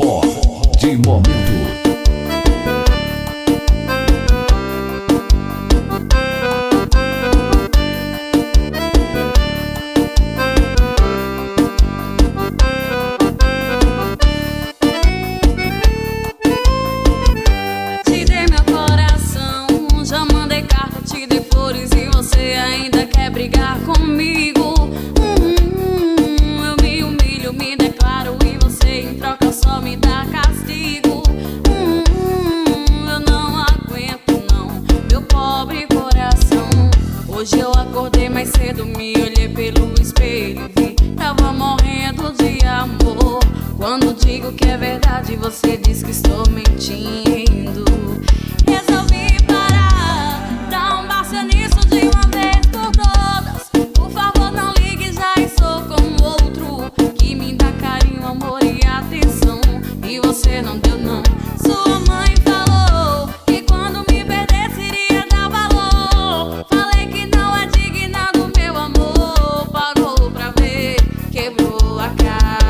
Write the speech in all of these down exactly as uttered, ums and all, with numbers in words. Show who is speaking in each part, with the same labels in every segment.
Speaker 1: Forró de momento.
Speaker 2: Te dei meu coração, já mandei carta, te dei flores e você ainda quer brigar comigo. Hum, eu me humilho, me declaro e você em troca só me dá castigo. Hum, eu não aguento não, meu pobre coração. Hoje eu acordei mais cedo, me olhei pelo espelho e vi, tava morrendo de amor. Quando digo que é verdade, você diz que estou mentindo. Resolvi parar, dar um basta nisso de uma vez por todas. Por favor, não ligue, já estou com outro que me dá carinho, amor e atenção. E você não deu não. Sua mãe falou que quando me perdesse iria dar valor. Falei que não é digna do meu amor. Pagou pra ver, quebrou a cara.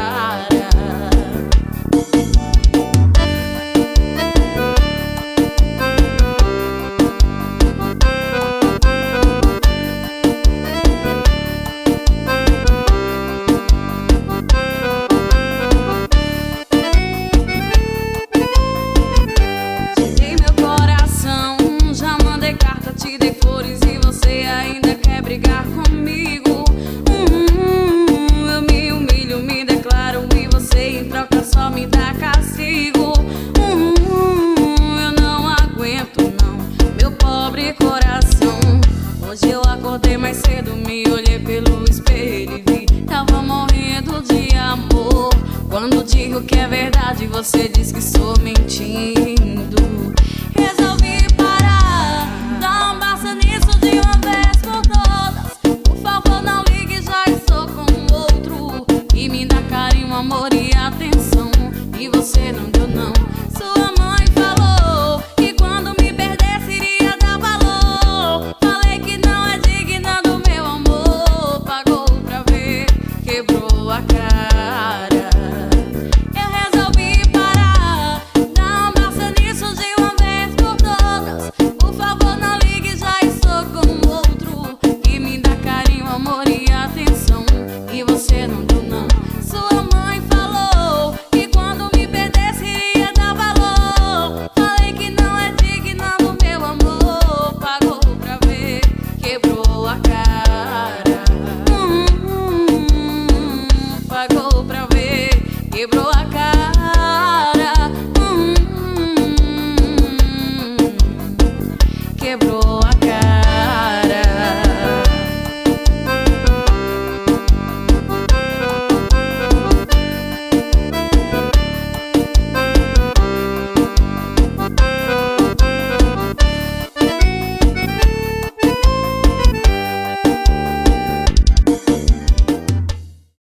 Speaker 2: Te dei meu coração, já mandei carta, te dei flores e você ainda quer brigar comigo. Hum, eu me humilho, me declaro e você em troca só me dá castigo. Hum, eu não aguento não, meu pobre coração. Hoje eu acordei mais cedo, me olhei pelo espelho e vi, tava morrendo de amor. Quando digo que é verdade, você diz que estou mentindo. Resolvi parar, dar um basta nisso de uma vez por todas. Por favor, não ligue, já estou com outro e me dá carinho, amor e atenção. E você não deu não. Sua mãe falou que quando me perdesse iria dar valor. Falei que não é digna do meu amor. Pagou pra ver, quebrou a cara. Eu resolvi parar, dar um basta nisso de uma vez por todas. Por favor, não ligue, já estou com outro que me dá carinho, amor e atenção. E você não deu não. Sua mãe falou que quando me perdesse iria dar valor. Falei que não é digna do meu amor. Pagou pra ver, quebrou a cara. Hum, pagou pra ver, quebrou a cara. Hum, quebrou a cara.